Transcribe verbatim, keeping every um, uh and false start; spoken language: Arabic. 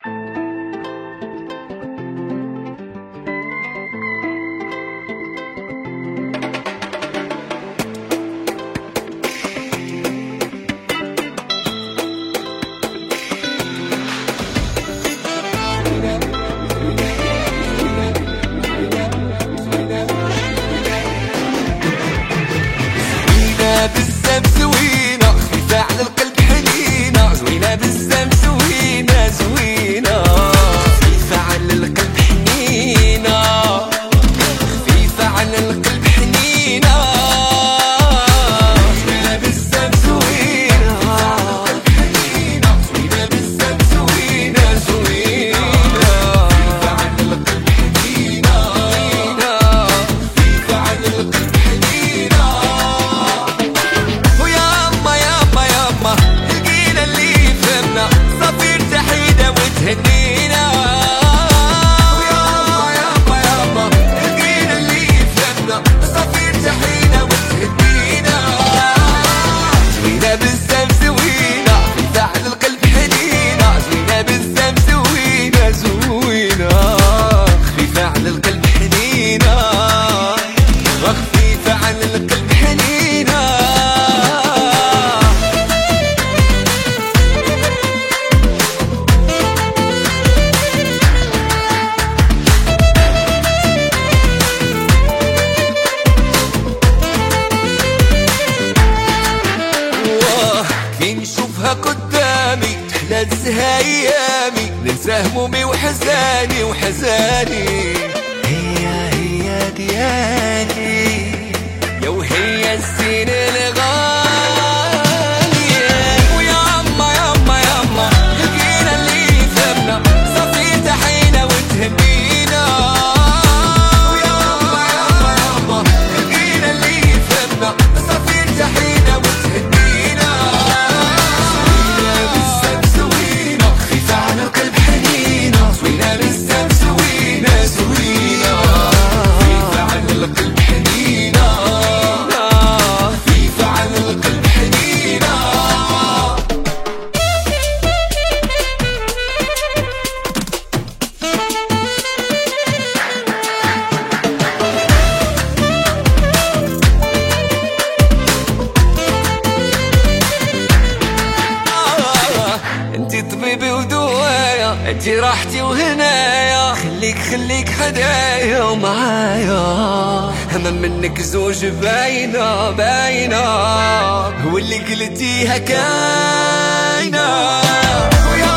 بالزم زوينة خفيفة على القلب حنينة، زوينة بالزم زوينة زوينة خفيفة على القلب حنينة، خفيفة على القلب حنينة، زوينة بالزم زوينة حنينة، زوينة بالزم زوينة زوينة خفيفة على القلب حنينة، خفيفة على القلب حنينة. لقينا اللي يفهمنا صفير تحيدة وتهنينا، وياما ياما ياما لقينا اللي يفهمنا صفير تحيدة وتهنينا، زوينة بالزم زوينة خفيفة على القلب حنينة، زوينة بالزم زوينة زوينة خفيفة على القلب حنينة، وخفيفة على القلب حنينة. نشوفها قدامي تحلى تزهى ايامي، ننسى همومي وحزاني وحزاني، هي هي ديالي يا وهي الزين الغالي، وياما ياما ياما لقينا اللي يفهمنا صفي تحينا وتهنينا، وياما ياما ياما لقينا اللي يفهمنا صفي تحينا وتهنينا، انتي طبيبي ودوايا، انتي راحتي وهنايا، خليك خليك حدايا ومعايا، هما منك زوج باينة باينة، واللي قلتيها كاينة.